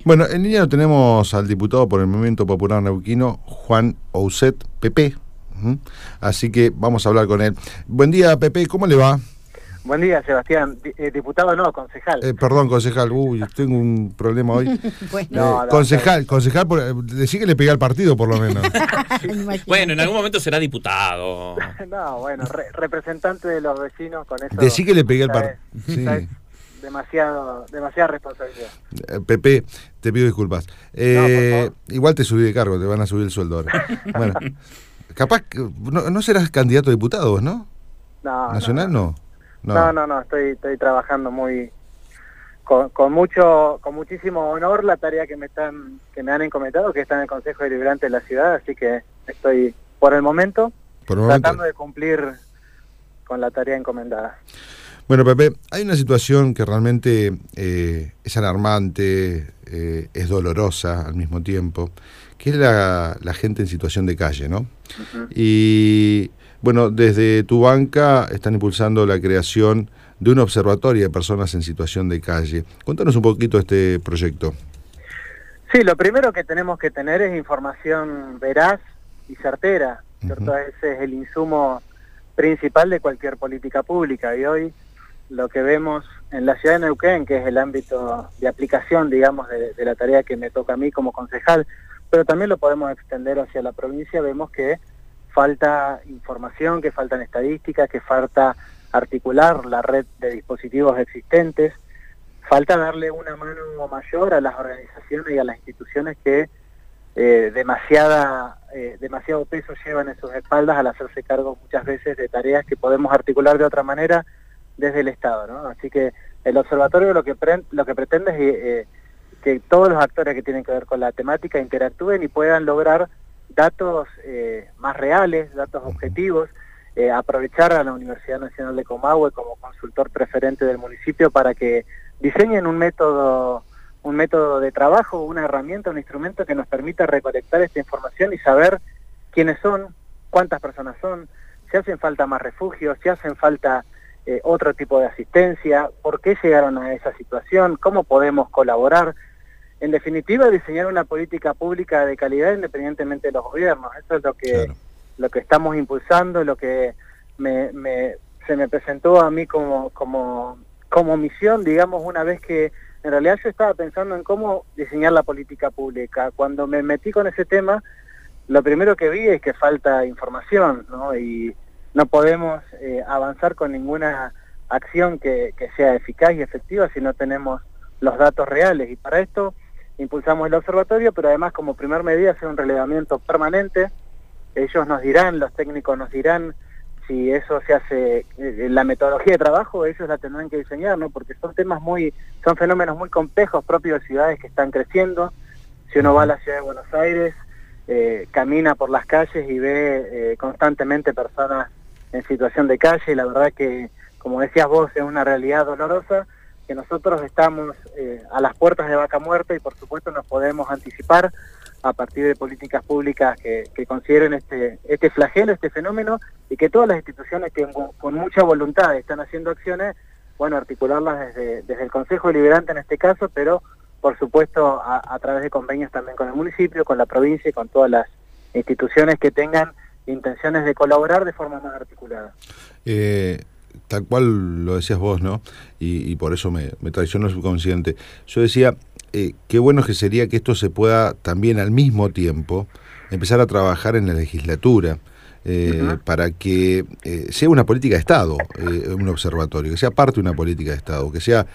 Bueno, en línea lo tenemos al diputado por el Movimiento Popular Neuquino, Juan Ouzet, PP. Así que vamos a hablar con él. Buen día, Pepe, ¿cómo le va? Buen día, Sebastián. Diputado no, concejal. Perdón, concejal, tengo un problema hoy. Bueno. Concejal, decí que le pegué al partido por lo menos. Bueno, en algún momento será diputado. No, bueno, representante de los vecinos con eso. Decí que le pegué al partido. Sí. Demasiada responsabilidad. Pepe, te pido disculpas. No, igual te subí de cargo, te van a subir el sueldo ahora. Bueno, capaz, no serás candidato a diputado, ¿no? No. ¿Nacional no? No, estoy trabajando muy con muchísimo honor la tarea que me han encomendado, que está en el Consejo Deliberante de la ciudad, así que estoy por el momento tratando de cumplir con la tarea encomendada. Bueno, Pepe, hay una situación que realmente es alarmante, es dolorosa al mismo tiempo, que es la gente en situación de calle, ¿no? Uh-huh. Y bueno, desde tu banca están impulsando la creación de un observatorio de personas en situación de calle. Cuéntanos un poquito este proyecto. Sí, lo primero que tenemos que tener es información veraz y certera, ¿cierto? Uh-huh. Ese es el insumo principal de cualquier política pública, y hoy lo que vemos en la ciudad de Neuquén, que es el ámbito de aplicación, digamos, de la tarea que me toca a mí como concejal, pero también lo podemos extender hacia la provincia, vemos que falta información, que faltan estadísticas, que falta articular la red de dispositivos existentes, falta darle una mano mayor a las organizaciones y a las instituciones que demasiado peso llevan en sus espaldas al hacerse cargo muchas veces de tareas que podemos articular de otra manera desde el Estado, ¿no? Así que el observatorio lo que pretende es que todos los actores que tienen que ver con la temática interactúen y puedan lograr datos más reales, datos objetivos, aprovechar a la Universidad Nacional de Comahue como consultor preferente del municipio para que diseñen un método de trabajo, una herramienta, un instrumento que nos permita recolectar esta información y saber quiénes son, cuántas personas son, si hacen falta más refugios, si hacen falta otro tipo de asistencia, por qué llegaron a esa situación, cómo podemos colaborar. En definitiva, diseñar una política pública de calidad independientemente de los gobiernos. Eso es lo que estamos impulsando, lo que se me presentó a mí como misión, digamos, una vez que en realidad yo estaba pensando en cómo diseñar la política pública. Cuando me metí con ese tema, lo primero que vi es que falta información, ¿no? Y no podemos avanzar con ninguna acción que sea eficaz y efectiva si no tenemos los datos reales. Y para esto impulsamos el observatorio, pero además como primer medida hacer un relevamiento permanente. Ellos nos dirán, los técnicos nos dirán si eso se hace, la metodología de trabajo ellos la tendrán que diseñar, ¿no? Porque son fenómenos muy complejos propios de ciudades que están creciendo. Si uno va a la ciudad de Buenos Aires, camina por las calles y ve constantemente personas en situación de calle, y la verdad que, como decías vos, es una realidad dolorosa, que nosotros estamos a las puertas de Vaca Muerta y por supuesto nos podemos anticipar a partir de políticas públicas que consideren este flagelo, este fenómeno, y que todas las instituciones que con mucha voluntad están haciendo acciones, bueno, articularlas desde el Consejo Deliberante en este caso, pero por supuesto a través de convenios también con el municipio, con la provincia y con todas las instituciones que tengan intenciones de colaborar de forma más articulada. Tal cual lo decías vos, ¿no? Y por eso me traicionó el subconsciente. Yo decía, qué bueno que sería que esto se pueda también al mismo tiempo empezar a trabajar en la legislatura, para que sea una política de Estado, un observatorio, que sea parte de una política de Estado, que sea,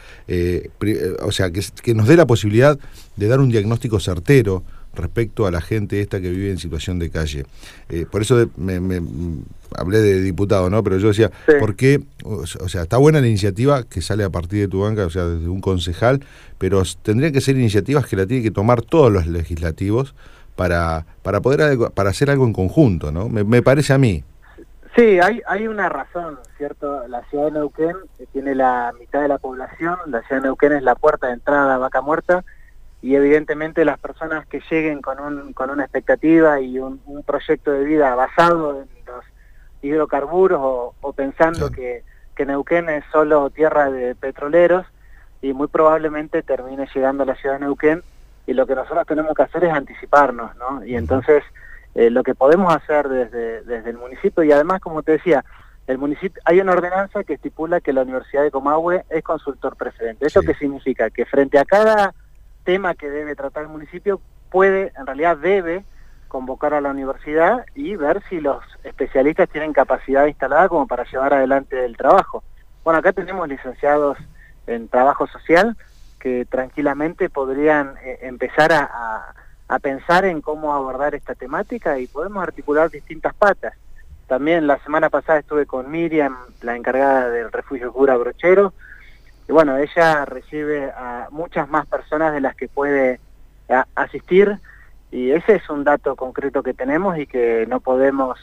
o sea, que nos dé la posibilidad de dar un diagnóstico certero respecto a la gente esta que vive en situación de calle. Por eso me hablé de diputado, ¿no? Pero yo decía, sí. ¿Por qué? O sea, está buena la iniciativa que sale a partir de tu banca, o sea, desde un concejal, pero tendrían que ser iniciativas que la tienen que tomar todos los legislativos para hacer algo en conjunto, ¿no? Me parece a mí. Sí, hay una razón, ¿cierto? La ciudad de Neuquén tiene la mitad de la población, la ciudad de Neuquén es la puerta de entrada a Vaca Muerta, y evidentemente las personas que lleguen con una expectativa y un proyecto de vida basado en los hidrocarburos o pensando que Neuquén es solo tierra de petroleros, y muy probablemente termine llegando a la ciudad de Neuquén y lo que nosotros tenemos que hacer es anticiparnos, ¿no? Y entonces lo que podemos hacer desde el municipio, y además, como te decía, el municipio, hay una ordenanza que estipula que la Universidad de Comahue es consultor preferente. ¿Esto qué significa? Que frente a cada tema que debe tratar el municipio, en realidad debe convocar a la universidad y ver si los especialistas tienen capacidad instalada como para llevar adelante el trabajo. Bueno, acá tenemos licenciados en trabajo social que tranquilamente podrían empezar a pensar en cómo abordar esta temática, y podemos articular distintas patas. También la semana pasada estuve con Miriam, la encargada del refugio Cura Brochero, y bueno, ella recibe a muchas más personas de las que puede asistir, y ese es un dato concreto que tenemos y que no podemos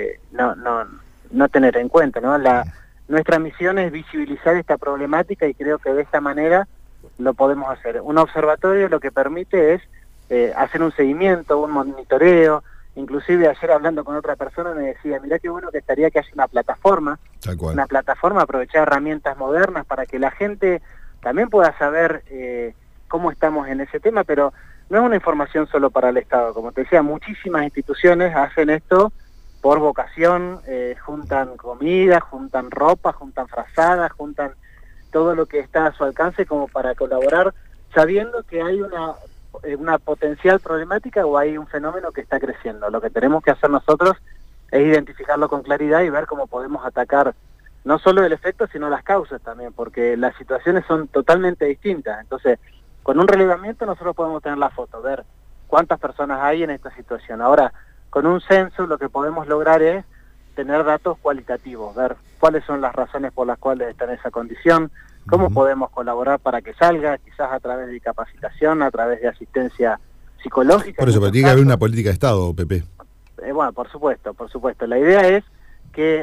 no tener en cuenta, ¿no? Nuestra misión es visibilizar esta problemática, y creo que de esta manera lo podemos hacer. Un observatorio lo que permite es hacer un seguimiento, un monitoreo. Inclusive ayer, hablando con otra persona, me decía, mirá qué bueno que estaría que haya una plataforma, aprovechar herramientas modernas para que la gente también pueda saber cómo estamos en ese tema, pero no es una información solo para el Estado. Como te decía, muchísimas instituciones hacen esto por vocación, juntan comida, juntan ropa, juntan frazadas, juntan todo lo que está a su alcance como para colaborar, sabiendo que hay una potencial problemática o hay un fenómeno que está creciendo. Lo que tenemos que hacer nosotros es identificarlo con claridad y ver cómo podemos atacar no solo el efecto, sino las causas también, porque las situaciones son totalmente distintas. Entonces, con un relevamiento nosotros podemos tener la foto, ver cuántas personas hay en esta situación. Ahora, con un censo lo que podemos lograr es tener datos cualitativos, ver cuáles son las razones por las cuales está en esa condición, cómo podemos colaborar para que salga, quizás a través de capacitación, a través de asistencia psicológica. Por eso, pero tiene que haber una política de Estado, Pepe. Bueno, por supuesto. La idea es que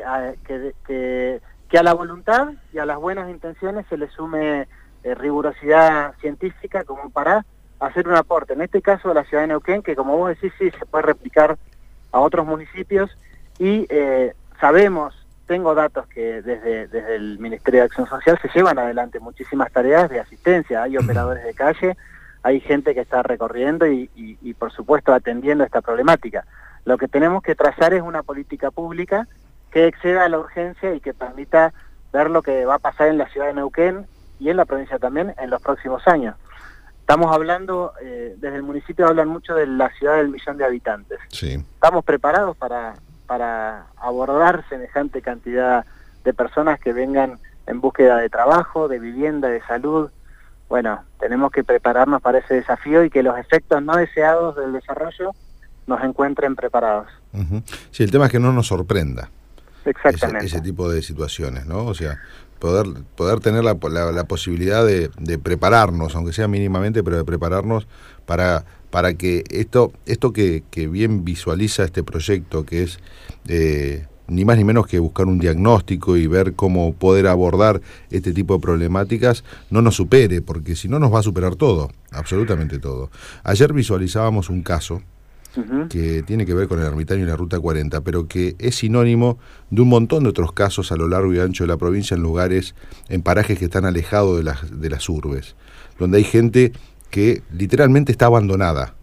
a la voluntad y a las buenas intenciones se le sume rigurosidad científica como para hacer un aporte. En este caso de la ciudad de Neuquén, que como vos decís, sí, se puede replicar a otros municipios, y sabemos, tengo datos que desde el Ministerio de Acción Social se llevan adelante muchísimas tareas de asistencia. Hay operadores de calle, hay gente que está recorriendo y por supuesto atendiendo esta problemática. Lo que tenemos que trazar es una política pública que exceda la urgencia y que permita ver lo que va a pasar en la ciudad de Neuquén y en la provincia también en los próximos años. Estamos hablando, desde el municipio hablan mucho de la ciudad del 1.000.000 de habitantes. Sí. ¿Estamos preparados para abordar semejante cantidad de personas que vengan en búsqueda de trabajo, de vivienda, de salud? Bueno, tenemos que prepararnos para ese desafío y que los efectos no deseados del desarrollo nos encuentren preparados. Sí, el tema es que no nos sorprenda. Exactamente. Ese tipo de situaciones, ¿no? O sea, poder tener la posibilidad de prepararnos, aunque sea mínimamente, pero de prepararnos para que esto que bien visualiza este proyecto, que es ni más ni menos que buscar un diagnóstico y ver cómo poder abordar este tipo de problemáticas, no nos supere, porque si no nos va a superar todo, absolutamente todo. Ayer visualizábamos un caso que tiene que ver con el Ermitaño y la Ruta 40, pero que es sinónimo de un montón de otros casos a lo largo y ancho de la provincia, en lugares, en parajes que están alejados de las urbes, donde hay gente que literalmente está abandonada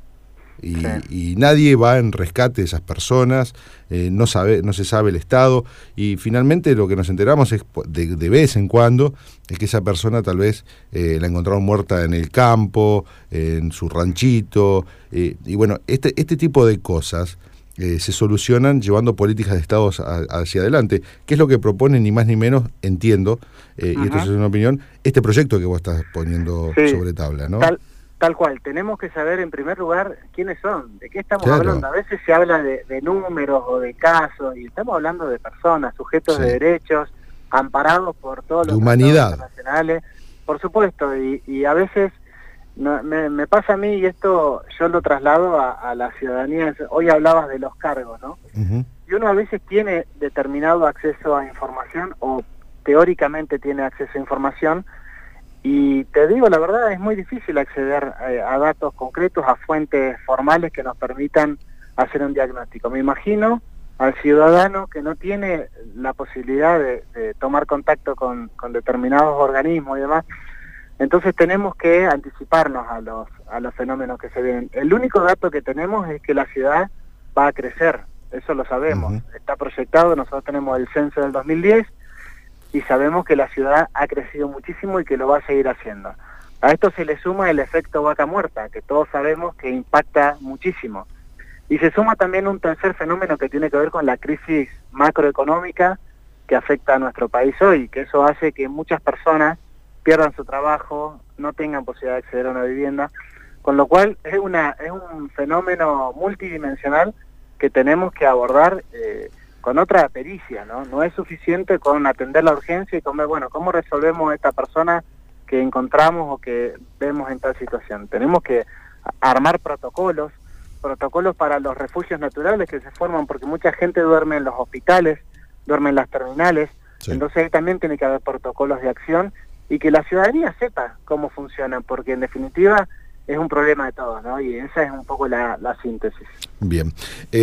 y nadie va en rescate de esas personas, no se sabe el estado, y finalmente lo que nos enteramos es de vez en cuando es que esa persona tal vez la encontraron muerta en el campo, en su ranchito, y bueno, este tipo de cosas se solucionan llevando políticas de Estado hacia adelante, que es lo que propone ni más ni menos, entiendo, y esto es una opinión, este proyecto que vos estás poniendo sobre tabla, ¿no? Tal cual, tenemos que saber en primer lugar quiénes son, de qué estamos hablando. A veces se habla de números o de casos, y estamos hablando de personas, sujetos de derechos, amparados por todos los tratados internacionales, por supuesto, y a veces me pasa a mí, y esto yo lo traslado a la ciudadanía. Hoy hablabas de los cargos, ¿no? Y uno a veces tiene determinado acceso a información, o teóricamente tiene acceso a información, y te digo la verdad, es muy difícil acceder a datos concretos, a fuentes formales que nos permitan hacer un diagnóstico. Me imagino al ciudadano que no tiene la posibilidad de tomar contacto con determinados organismos y demás, Entonces tenemos que anticiparnos a los fenómenos que se vienen. El único dato que tenemos es que la ciudad va a crecer, eso lo sabemos, está proyectado, nosotros tenemos el censo del 2010 y sabemos que la ciudad ha crecido muchísimo y que lo va a seguir haciendo. A esto se le suma el efecto vaca muerta, que todos sabemos que impacta muchísimo. Y se suma también un tercer fenómeno que tiene que ver con la crisis macroeconómica que afecta a nuestro país hoy, que eso hace que muchas personas pierdan su trabajo, no tengan posibilidad de acceder a una vivienda, con lo cual es un fenómeno multidimensional que tenemos que abordar con otra pericia, ¿no? No es suficiente con atender la urgencia y comer, bueno, ¿cómo resolvemos a esta persona que encontramos o que vemos en tal situación? Tenemos que armar protocolos para los refugios naturales que se forman, porque mucha gente duerme en los hospitales, duerme en las terminales, entonces ahí también tiene que haber protocolos de acción y que la ciudadanía sepa cómo funcionan, porque en definitiva es un problema de todos, ¿no? Y esa es un poco la síntesis. Bien.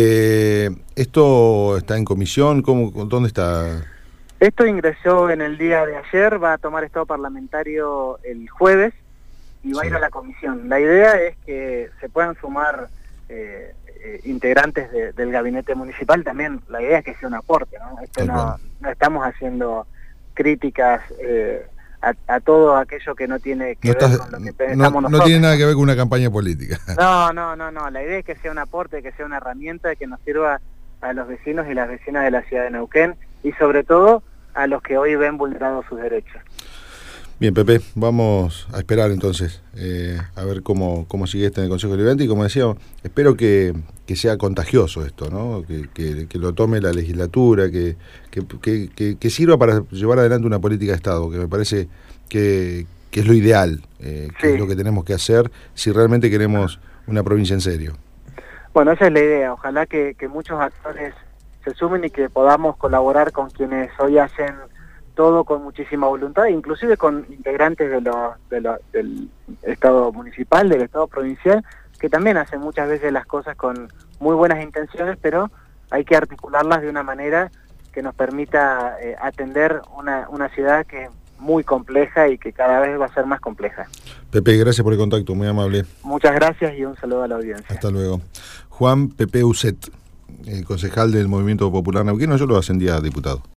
¿Esto está en comisión? ¿Dónde está? Esto ingresó en el día de ayer, va a tomar estado parlamentario el jueves y va a ir a la comisión. La idea es que se puedan sumar integrantes del gabinete municipal. También la idea es que sea un aporte, ¿no? Esto no estamos haciendo críticas a todo aquello que no tiene que ver con lo que pensamos nosotros. No tiene nada que ver con una campaña política. No, la idea es que sea un aporte, que sea una herramienta que nos sirva a los vecinos y las vecinas de la ciudad de Neuquén y sobre todo a los que hoy ven vulnerados sus derechos. Bien, Pepe, vamos a esperar entonces a ver cómo sigue esto en el Consejo Deliberante y como decía, espero que sea contagioso esto, ¿no? Que lo tome la legislatura, que sirva para llevar adelante una política de Estado, que me parece que es lo ideal, que es lo que tenemos que hacer si realmente queremos una provincia en serio. Bueno, esa es la idea, ojalá que muchos actores se sumen y que podamos colaborar con quienes hoy hacen todo con muchísima voluntad, inclusive con integrantes del Estado municipal, del Estado provincial, que también hacen muchas veces las cosas con muy buenas intenciones, pero hay que articularlas de una manera que nos permita atender una ciudad que es muy compleja y que cada vez va a ser más compleja. Pepe, gracias por el contacto, muy amable. Muchas gracias y un saludo a la audiencia. Hasta luego. Juan Pepe Uset, concejal del Movimiento Popular Neuquino, yo lo ascendí a diputado.